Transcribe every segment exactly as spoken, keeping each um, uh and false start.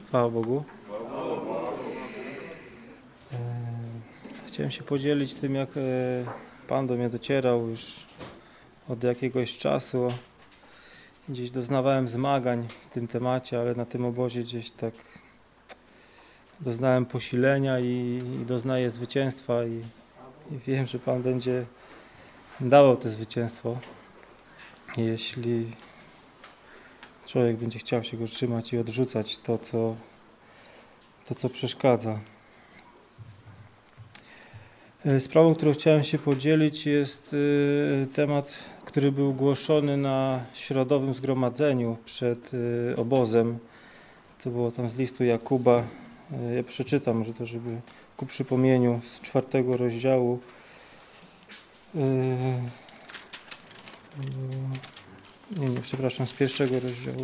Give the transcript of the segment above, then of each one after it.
Chwała Bogu. Chciałem się podzielić tym, jak Pan do mnie docierał już od jakiegoś czasu. Gdzieś doznawałem zmagań w tym temacie, ale na tym obozie gdzieś tak doznałem posilenia i, i doznaję zwycięstwa i, i wiem, że Pan będzie dawał to zwycięstwo, jeśli człowiek będzie chciał się go trzymać i odrzucać to, co, to, co przeszkadza. Sprawą, którą chciałem się podzielić, jest temat, który był głoszony na środowym zgromadzeniu przed obozem. To było tam z listu Jakuba. Ja przeczytam może to, żeby ku przypomnieniu z czwartego rozdziału. Nie, nie, przepraszam, z pierwszego rozdziału.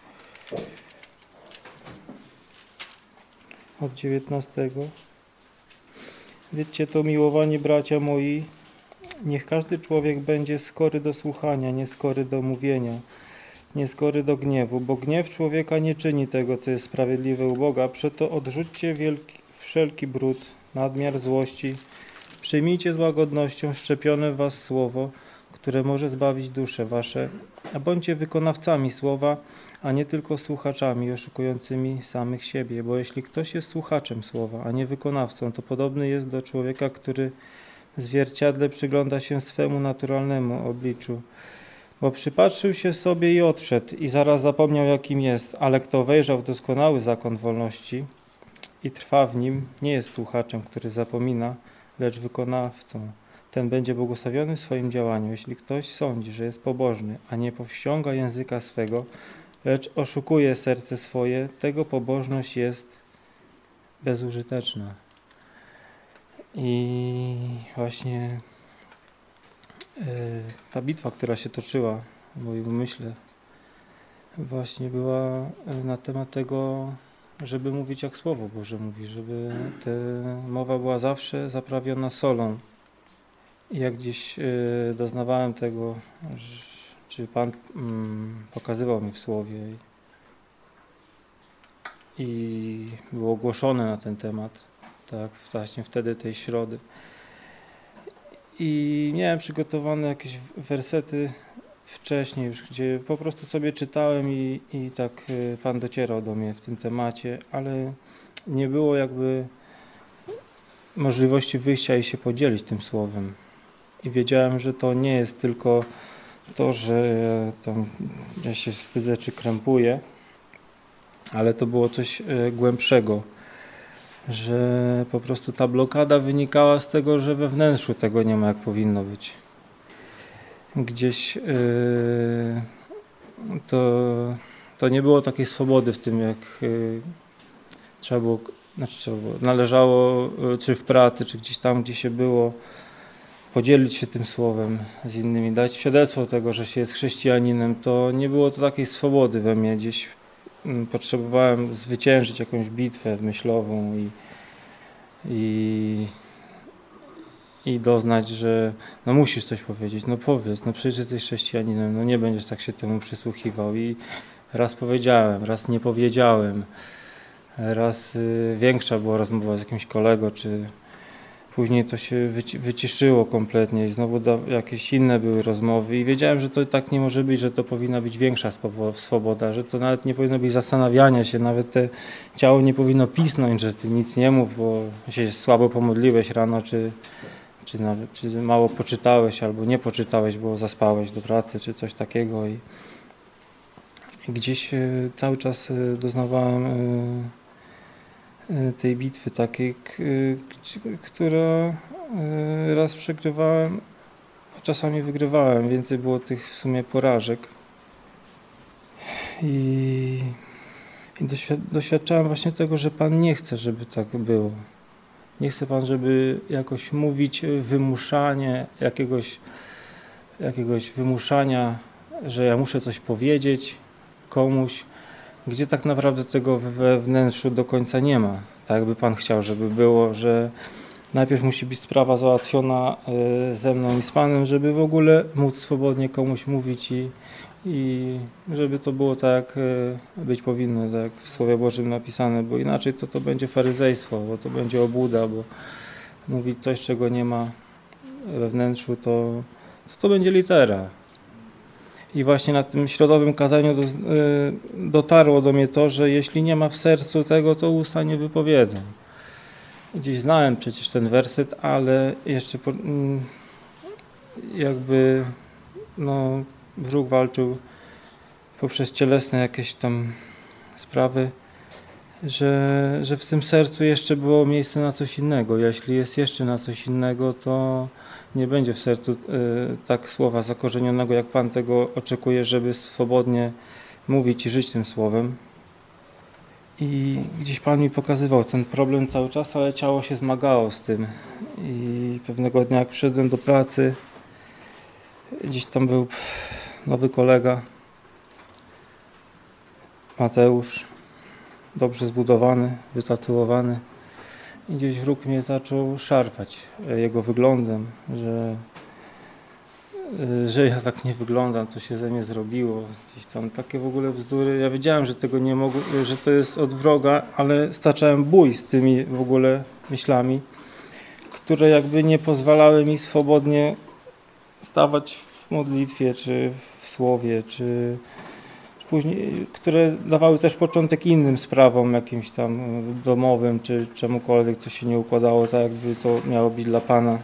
Od dziewiętnastego. Wiedzcie to, miłowani bracia moi, niech każdy człowiek będzie skory do słuchania, nie skory do mówienia, nie skory do gniewu, bo gniew człowieka nie czyni tego, co jest sprawiedliwe u Boga. Przeto odrzućcie wielki, wszelki brud, nadmiar złości, przyjmijcie z łagodnością szczepione w was słowo, które może zbawić dusze wasze, a bądźcie wykonawcami słowa, a nie tylko słuchaczami oszukującymi samych siebie, bo jeśli ktoś jest słuchaczem słowa, a nie wykonawcą, to podobny jest do człowieka, który w zwierciadle przygląda się swemu naturalnemu obliczu, bo przypatrzył się sobie i odszedł i zaraz zapomniał, jakim jest, ale kto wejrzał w doskonały zakon wolności i trwa w nim, nie jest słuchaczem, który zapomina, lecz wykonawcą. Ten będzie błogosławiony w swoim działaniu. Jeśli ktoś sądzi, że jest pobożny, a nie powściąga języka swego, lecz oszukuje serce swoje, tego pobożność jest bezużyteczna. I właśnie yy, ta bitwa, która się toczyła w moim umyśle, właśnie była na temat tego, żeby mówić jak Słowo Boże mówi, żeby ta mowa była zawsze zaprawiona solą. I jak gdzieś y, doznawałem tego, że, czy Pan mm, pokazywał mi w Słowie i, i było ogłoszone na ten temat, tak, właśnie wtedy tej środy. I miałem przygotowane jakieś wersety wcześniej już, gdzie po prostu sobie czytałem i, i tak y, Pan docierał do mnie w tym temacie, ale nie było jakby możliwości wyjścia i się podzielić tym słowem. I wiedziałem, że to nie jest tylko to, że ja, tam, ja się wstydzę czy krępuję, ale to było coś e, głębszego, że po prostu ta blokada wynikała z tego, że we wnętrzu tego nie ma jak powinno być. Gdzieś e, to, to nie było takiej swobody w tym, jak e, trzeba było, znaczy trzeba było, należało, czy w pracy, czy gdzieś tam, gdzie się było, podzielić się tym słowem z innymi, dać świadectwo tego, że się jest chrześcijaninem, to nie było to takiej swobody we mnie. Gdzieś potrzebowałem zwyciężyć jakąś bitwę myślową i, i, i doznać, że no musisz coś powiedzieć, no powiedz, no przecież jesteś chrześcijaninem, no nie będziesz tak się temu przysłuchiwał. I raz powiedziałem, raz nie powiedziałem, raz y, większa była rozmowa z jakimś kolegą, czy później to się wyciszyło kompletnie i znowu jakieś inne były rozmowy i wiedziałem, że to tak nie może być, że to powinna być większa swoboda, że to nawet nie powinno być zastanawiania się, nawet te ciało nie powinno pisnąć, że ty nic nie mów, bo się słabo pomodliłeś rano, czy, czy, nawet, czy mało poczytałeś albo nie poczytałeś, bo zaspałeś do pracy, czy coś takiego. I, i gdzieś cały czas doznawałem tej bitwy takiej, która raz przegrywałem, a czasami wygrywałem. Więcej było tych w sumie porażek. I, i doświadczałem właśnie tego, że Pan nie chce, żeby tak było. Nie chce Pan, żeby jakoś mówić wymuszanie, jakiegoś, jakiegoś wymuszania, że ja muszę coś powiedzieć komuś, gdzie tak naprawdę tego we wnętrzu do końca nie ma. Tak jakby Pan chciał, żeby było, że najpierw musi być sprawa załatwiona ze mną i z Panem, żeby w ogóle móc swobodnie komuś mówić i, i żeby to było tak, jak być powinno, tak jak w Słowie Bożym napisane, bo inaczej to to będzie faryzejstwo, bo to będzie obłuda, bo mówić coś, czego nie ma we wnętrzu, to to, to będzie litera. I właśnie na tym środowym kazaniu do, y, dotarło do mnie to, że jeśli nie ma w sercu tego, to usta nie wypowiedzą. Gdzieś znałem przecież ten werset, ale jeszcze po, y, jakby no, wróg walczył poprzez cielesne jakieś tam sprawy, że, że w tym sercu jeszcze było miejsce na coś innego. Jeśli jest jeszcze na coś innego, to nie będzie w sercu y, tak słowa zakorzenionego, jak Pan tego oczekuje, żeby swobodnie mówić i żyć tym słowem. I gdzieś Pan mi pokazywał ten problem cały czas, ale ciało się zmagało z tym. I pewnego dnia, jak przyszedłem do pracy, gdzieś tam był nowy kolega, Mateusz, dobrze zbudowany, wytatuowany. I gdzieś wróg mnie zaczął szarpać jego wyglądem, że, że ja tak nie wyglądam, co się ze mnie zrobiło. Gdzieś tam takie w ogóle bzdury. Ja wiedziałem, że tego nie mogę, że to jest od wroga, ale staczałem bój z tymi w ogóle myślami, które jakby nie pozwalały mi swobodnie stawać w modlitwie, czy w słowie, czy później, które dawały też początek innym sprawom, jakimś tam domowym, czy czemukolwiek, co się nie układało tak, jakby to miało być dla Pana.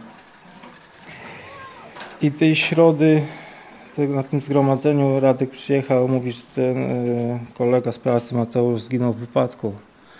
I tej środy, na tym zgromadzeniu Radek przyjechał, mówi, że ten kolega z pracy, Mateusz, zginął w wypadku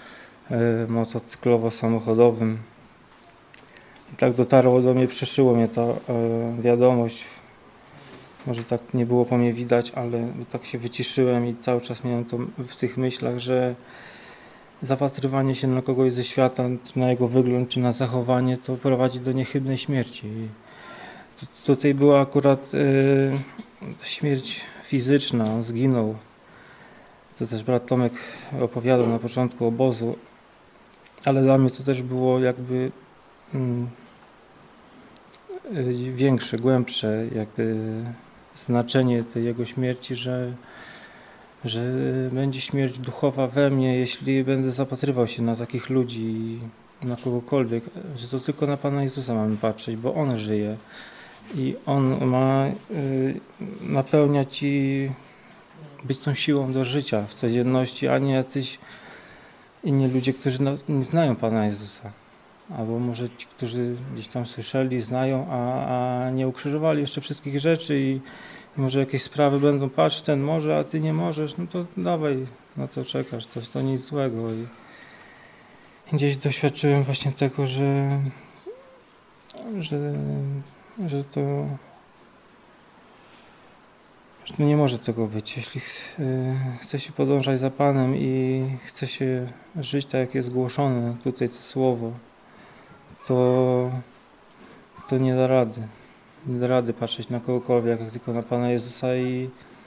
motocyklowo-samochodowym. I tak dotarło do mnie, przeszyło mnie ta wiadomość. Może tak nie było po mnie widać, ale tak się wyciszyłem i cały czas miałem to w tych myślach, że zapatrywanie się na kogoś ze świata, czy na jego wygląd, czy na zachowanie, to prowadzi do niechybnej śmierci. I tutaj była akurat y, śmierć fizyczna, on zginął. Co też brat Tomek opowiadał na początku obozu, ale dla mnie to też było jakby y, y, większe, głębsze jakby znaczenie tej jego śmierci, że, że będzie śmierć duchowa we mnie, jeśli będę zapatrywał się na takich ludzi, na kogokolwiek, że to tylko na Pana Jezusa mamy patrzeć, bo On żyje i On ma y, napełniać i być tą siłą do życia w codzienności, a nie jacyś inni ludzie, którzy nie znają Pana Jezusa. Albo może ci, którzy gdzieś tam słyszeli, znają, a, a nie ukrzyżowali jeszcze wszystkich rzeczy i, i może jakieś sprawy będą, patrz, ten może, a ty nie możesz, no to dawaj, na co czekasz, to, to nic złego. I, i gdzieś doświadczyłem właśnie tego, że, że, że to że to nie może tego być. Jeśli chce się podążać za Panem i chce się żyć tak, jak jest głoszone tutaj to słowo, to, to nie da rady. Nie da rady patrzeć na kogokolwiek, jak tylko na Pana Jezusa i,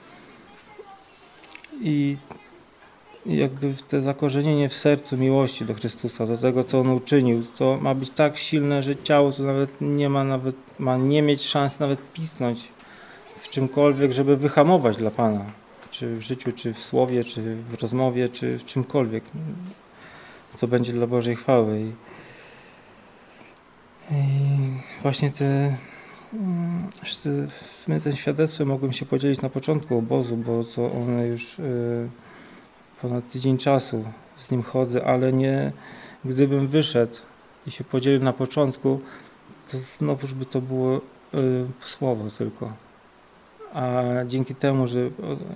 i, i jakby te zakorzenienie w sercu miłości do Chrystusa, do tego, co On uczynił, to ma być tak silne, że ciało to nawet nie ma, nawet ma nie mieć szans nawet pisnąć w czymkolwiek, żeby wyhamować dla Pana, czy w życiu, czy w słowie, czy w rozmowie, czy w czymkolwiek, co będzie dla Bożej chwały. I, i właśnie te, w sumie tym świadectwem mogłem się podzielić na początku obozu, bo to one już y, ponad tydzień czasu z nim chodzę, ale nie, gdybym wyszedł i się podzielił na początku, to znowuż by to było y, słowo tylko. A dzięki temu, że y,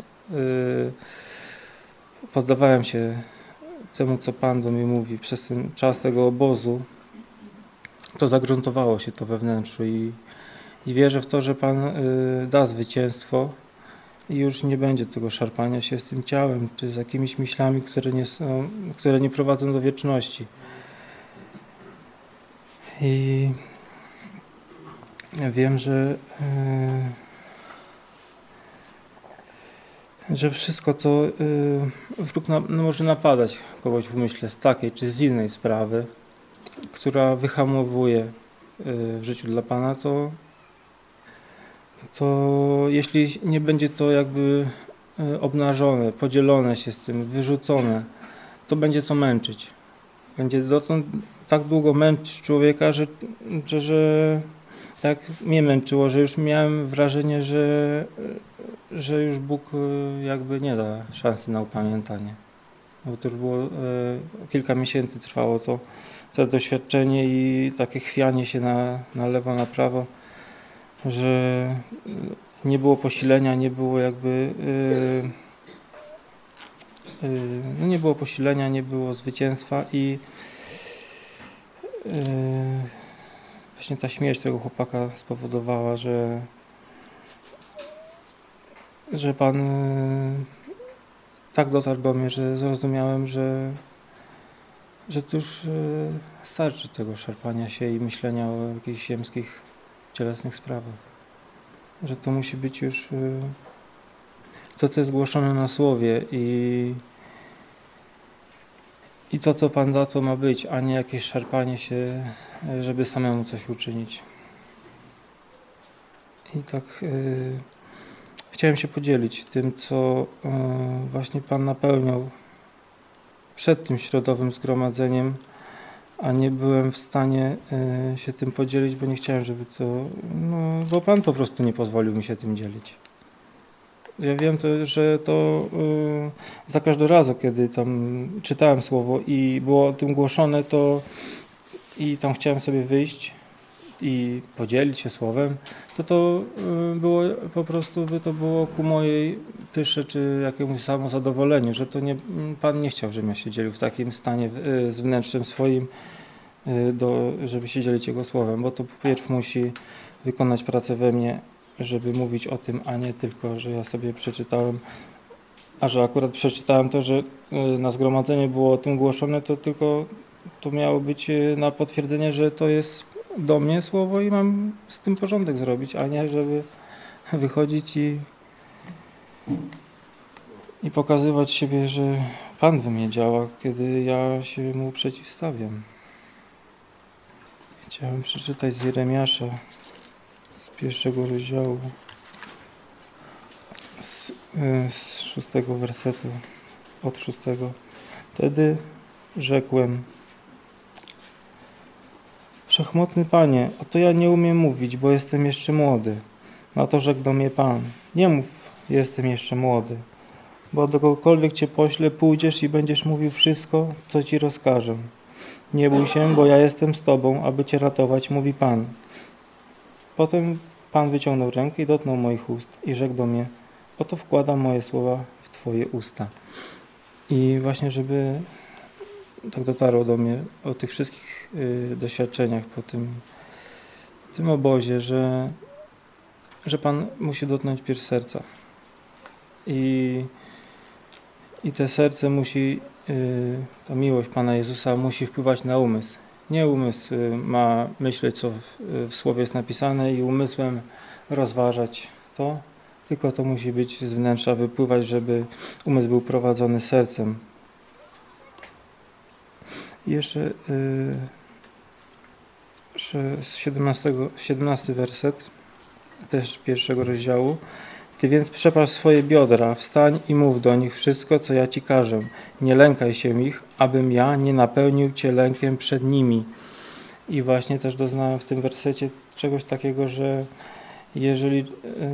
poddawałem się temu, co Pan do mnie mówi przez ten czas tego obozu, to zagruntowało się to we wnętrzu i, i wierzę w to, że Pan y, da zwycięstwo i już nie będzie tego szarpania się z tym ciałem, czy z jakimiś myślami, które nie są, które nie prowadzą do wieczności. I wiem, że y, że wszystko, co y, wróg na, no może napadać kogoś w umyśle z takiej czy z innej sprawy, która wyhamowuje y, w życiu dla Pana, to, to jeśli nie będzie to jakby obnażone, podzielone się z tym, wyrzucone, to będzie to męczyć. Będzie dotąd tak długo męczyć człowieka, że, że, że tak mnie męczyło, że już miałem wrażenie, że, że już Bóg jakby nie da szansy na upamiętanie. Bo to już było e, kilka miesięcy trwało to, to doświadczenie i takie chwianie się na, na lewo, na prawo, że nie było posilenia, nie było jakby yy, yy, no nie było posilenia, nie było zwycięstwa i yy, właśnie ta śmierć tego chłopaka spowodowała, że że Pan yy, tak dotarł do mnie, że zrozumiałem, że że to już yy, starczy tego szarpania się i myślenia o jakichś ziemskich, cielesnych sprawach. Że to musi być już yy, to, co jest głoszone na słowie i i to, co Pan da, to ma być, a nie jakieś szarpanie się, żeby samemu coś uczynić. I tak yy, chciałem się podzielić tym, co yy, właśnie Pan napełniał przed tym środowym zgromadzeniem, a nie byłem w stanie y, się tym podzielić, bo nie chciałem, żeby to, no, bo Pan po prostu nie pozwolił mi się tym dzielić. Ja wiem, to, że to y, za każdym razem, kiedy tam czytałem słowo i było o tym głoszone, to i tam chciałem sobie wyjść i podzielić się słowem, to to y, było po prostu, by to było ku mojej pysze czy jakiemuś samozadowoleniu, że to nie, Pan nie chciał, żebym ja się dzielił w takim stanie y, z wnętrzem swoim, y, do, żeby się dzielić Jego słowem, bo to pierw musi wykonać pracę we mnie, żeby mówić o tym, a nie tylko, że ja sobie przeczytałem, a że akurat przeczytałem to, że y, na zgromadzeniu było o tym głoszone, to tylko to miało być y, na potwierdzenie, że to jest do mnie słowo i mam z tym porządek zrobić, a nie żeby wychodzić i, i pokazywać siebie, że Pan we mnie działa, kiedy ja się Mu przeciwstawiam. Chciałem przeczytać z Jeremiasza, z pierwszego rozdziału, z, z szóstego wersetu, od szóstego. Wtedy rzekłem: Wszechmocny Panie, oto ja nie umiem mówić, bo jestem jeszcze młody. Na to rzekł do mnie Pan: Nie mów, jestem jeszcze młody, bo do kogokolwiek Cię poślę, pójdziesz i będziesz mówił wszystko, co Ci rozkażę. Nie bój się, bo ja jestem z Tobą, aby Cię ratować, mówi Pan. Potem Pan wyciągnął rękę i dotknął moich ust i rzekł do mnie: Oto wkładam moje słowa w Twoje usta. I właśnie, żeby tak dotarło do mnie o tych wszystkich y, doświadczeniach po tym, tym obozie, że, że Pan musi dotknąć pierś serca. I, i te serce musi, y, ta miłość Pana Jezusa musi wpływać na umysł. Nie umysł y, ma myśleć, co w, w słowie jest napisane i umysłem rozważać to, tylko to musi być z wnętrza wypływać, żeby umysł był prowadzony sercem. I jeszcze, yy, jeszcze z siedemnastego, siedemnasty werset, też pierwszego rozdziału. Ty więc przepasz swoje biodra, wstań i mów do nich wszystko, co ja Ci każę. Nie lękaj się ich, abym ja nie napełnił Cię lękiem przed nimi. I właśnie też doznałem w tym wersecie czegoś takiego, że jeżeli yy,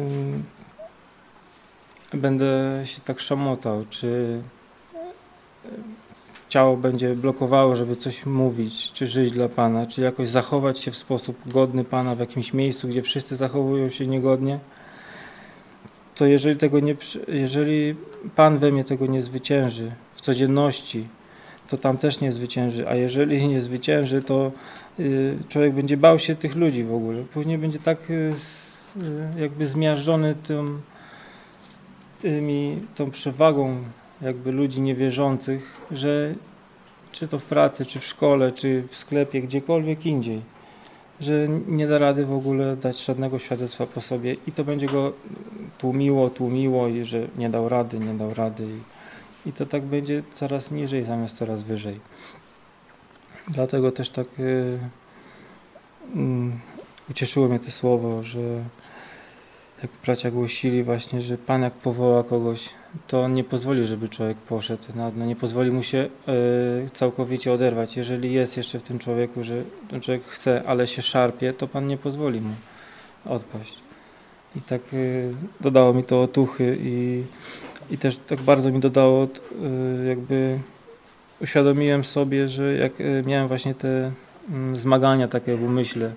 będę się tak szamotał, czy yy, ciało będzie blokowało, żeby coś mówić, czy żyć dla Pana, czy jakoś zachować się w sposób godny Pana w jakimś miejscu, gdzie wszyscy zachowują się niegodnie, to jeżeli tego nie, jeżeli Pan we mnie tego nie zwycięży w codzienności, to tam też nie zwycięży, a jeżeli nie zwycięży, to y, człowiek będzie bał się tych ludzi w ogóle. Później będzie tak y, jakby zmiażdżony tym, tymi, tą przewagą jakby ludzi niewierzących, że czy to w pracy, czy w szkole, czy w sklepie, gdziekolwiek indziej, że nie da rady w ogóle dać żadnego świadectwa po sobie i to będzie go tłumiło, tłumiło i że nie dał rady, nie dał rady i, i to tak będzie coraz niżej zamiast coraz wyżej. Dlatego też tak yy, yy, ucieszyło mnie to słowo, że tak bracia głosili właśnie, że Pan jak powoła kogoś, to On nie pozwoli, żeby człowiek poszedł na dno, nie pozwoli mu się y, całkowicie oderwać. Jeżeli jest jeszcze w tym człowieku, że ten człowiek chce, ale się szarpie, to Pan nie pozwoli mu odpaść. I tak y, dodało mi to otuchy i, i też tak bardzo mi dodało, y, jakby uświadomiłem sobie, że jak y, miałem właśnie te y, zmagania takie w umyśle,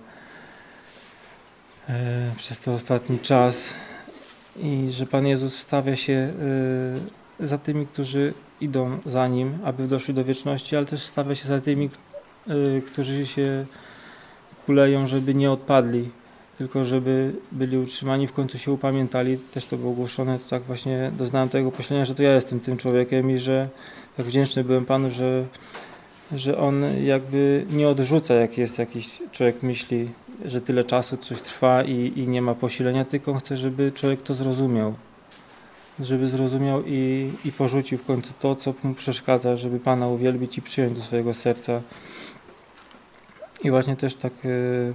przez ten ostatni czas i że Pan Jezus wstawia się za tymi, którzy idą za Nim, aby doszli do wieczności, ale też wstawia się za tymi, którzy się kuleją, żeby nie odpadli, tylko żeby byli utrzymani, w końcu się upamiętali. Też to było głoszone, to tak właśnie doznałem tego pośledzenia, że to ja jestem tym człowiekiem i że tak wdzięczny byłem Panu, że, że On jakby nie odrzuca, jak jest jakiś człowiek myśli, że tyle czasu coś trwa i, i nie ma posilenia, tylko chce, żeby człowiek to zrozumiał. Żeby zrozumiał i, i porzucił w końcu to, co mu przeszkadza, żeby Pana uwielbić i przyjąć do swojego serca. I właśnie też tak yy,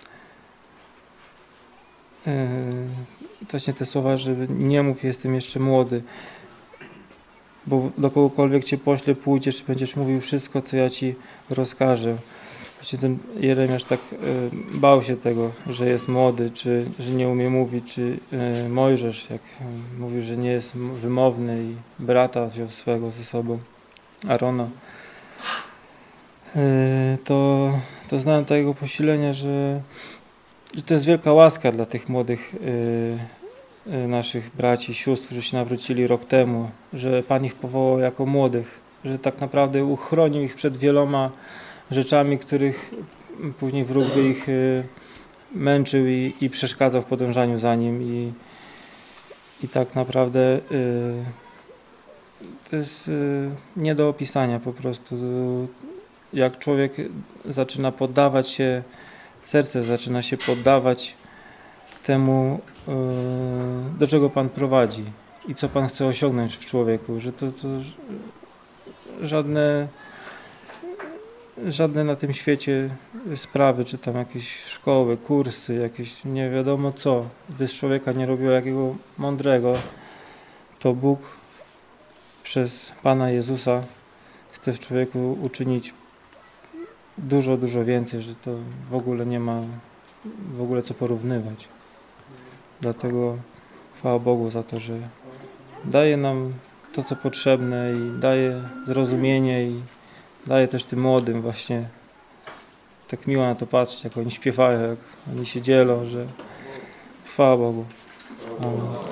yy, właśnie te słowa, że nie mów, jestem jeszcze młody, bo do kogokolwiek Cię pośle, pójdziesz i będziesz mówił wszystko, co ja Ci rozkażę. Właśnie ten Jeremiasz tak y, bał się tego, że jest młody, czy że nie umie mówić, czy y, Mojżesz, jak y, mówił, że nie jest wymowny i brata wziął swego ze sobą, Arona, y, to, to znałem tego posilenia, że, że to jest wielka łaska dla tych młodych y, y, naszych braci, sióstr, którzy się nawrócili rok temu, że Pan ich powołał jako młodych, że tak naprawdę uchronił ich przed wieloma rzeczami, których później wróg by ich y, męczył i, i przeszkadzał w podążaniu za nim i, i tak naprawdę y, to jest y, nie do opisania po prostu. Jak człowiek zaczyna poddawać się, serce zaczyna się poddawać temu, y, do czego Pan prowadzi i co Pan chce osiągnąć w człowieku, że to, to żadne Żadne na tym świecie sprawy, czy tam jakieś szkoły, kursy, jakieś nie wiadomo co, gdy z człowieka nie robiło jakiego mądrego, to Bóg przez Pana Jezusa chce w człowieku uczynić dużo, dużo więcej, że to w ogóle nie ma w ogóle co porównywać. Dlatego chwała Bogu za to, że daje nam to, co potrzebne i daje zrozumienie i daje też tym młodym właśnie tak miło na to patrzeć, jak oni śpiewają, jak oni się dzielą, że chwała Bogu. Amen.